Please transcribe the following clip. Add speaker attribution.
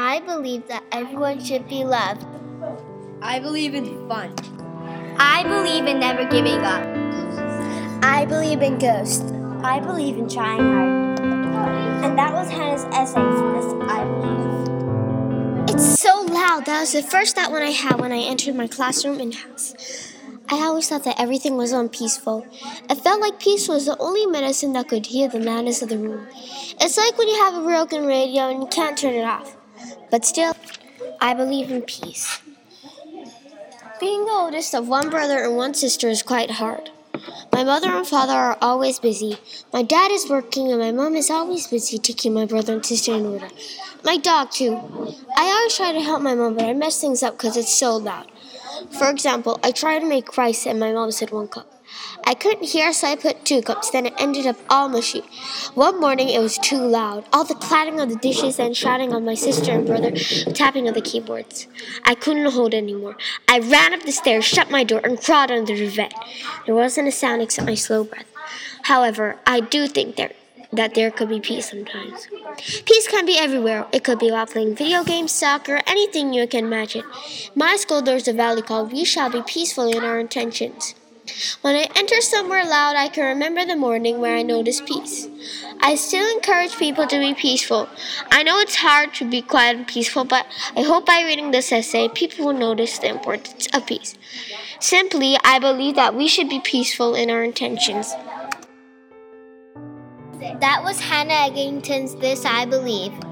Speaker 1: I believe that everyone should be loved.
Speaker 2: I believe in fun.
Speaker 1: I believe in never giving up.
Speaker 3: I believe in ghosts.
Speaker 4: I believe in trying hard.
Speaker 3: And that was Hannah's essay for this I believe.
Speaker 5: It's so loud. That was the first thought I had when I entered my classroom in house. I always thought that everything was unpeaceful. It felt like peace was the only medicine that could heal the loudness of the room. It's like when you have a broken radio and you can't turn it off. But still, I believe in peace. Being the oldest of one brother and one sister is quite hard. My mother and father are always busy. My dad is working and my mom is always busy to keep my brother and sister in order. My dog, too. I always try to help my mom, but I mess things up because it's so loud. For example, I tried to make rice and my mom said 1 cup. I couldn't hear, so I put 2 cups, then it ended up all mushy. One morning, it was too loud. All the clattering of the dishes and shouting of my sister and brother, tapping of the keyboards. I couldn't hold it anymore. I ran up the stairs, shut my door, and crawled under the bed. There wasn't a sound except my slow breath. However, I do think that there could be peace sometimes. Peace can be everywhere. It could be while playing video games, soccer, anything you can imagine. My school there's a valley called We Shall Be Peaceful in Our Intentions. When I enter somewhere loud, I can remember the morning where I noticed peace. I still encourage people to be peaceful. I know it's hard to be quiet and peaceful, but I hope by reading this essay, people will notice the importance of peace. Simply, I believe that we should be peaceful in our intentions.
Speaker 1: That was Hannah Eggington's This I Believe.